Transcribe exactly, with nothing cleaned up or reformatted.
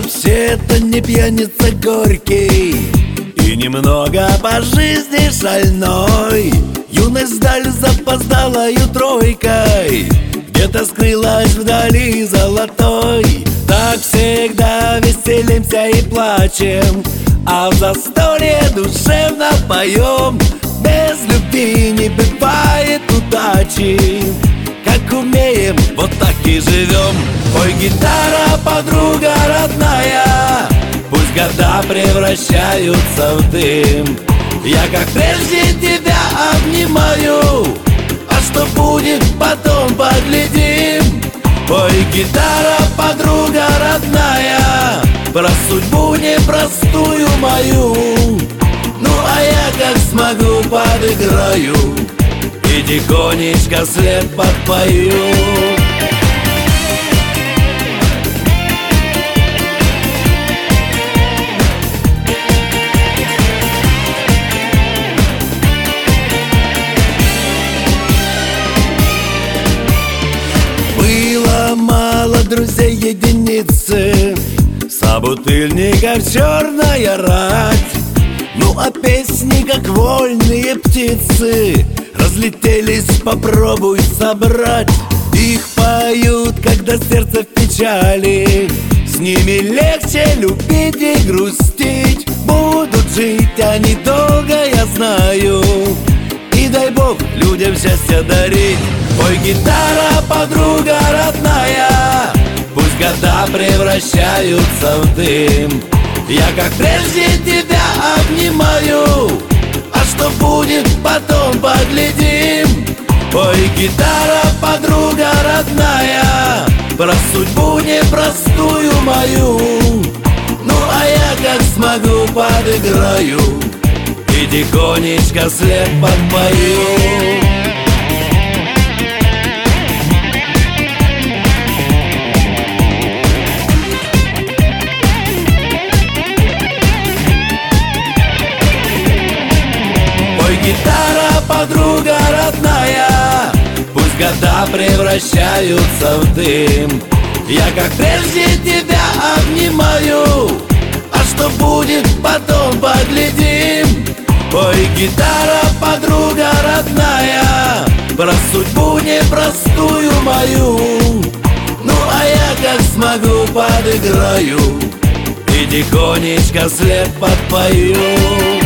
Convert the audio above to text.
вообще-то не пьяница горький и немного по жизни шальной. Юность вдаль запоздалою тройкой где-то скрылась вдали золотой. Так всегда веселимся и плачем, а в застолье душевно поем. Без любви не бывает удачи, как умеем, вот так и живем. Ой, гитара, подруга родная, пусть года превращаются в дым. Я, как прежде, тебя обнимаю, а что будет потом, поглядим. Ой, гитара, подруга родная, про судьбу непростую мою. Ну, а я как смогу подыграю и тихонечко след подпою. Было мало друзей единицы, собутыльников черная рать. Ну а песни, как вольные птицы, разлетелись, попробуй собрать. Их поют, когда сердце в печали, с ними легче любить и грустить. Будут жить они долго, я знаю, и дай Бог людям счастье дарить. Ой, гитара, подруга родная, пусть года превращаются в дым. Я, как прежде, тебя обнимаю, а что будет потом, поглядим. Ой, гитара, подруга родная, про судьбу непростую мою. Ну, а я как смогу подыграю и тихонечко след подпою. Гитара, подруга родная, пусть года превращаются в дым. Я, как прежде, тебя обнимаю, а что будет потом, поглядим. Ой, гитара, подруга родная, про судьбу непростую мою. Ну, а я как смогу подыграю и тихонечко след подпою.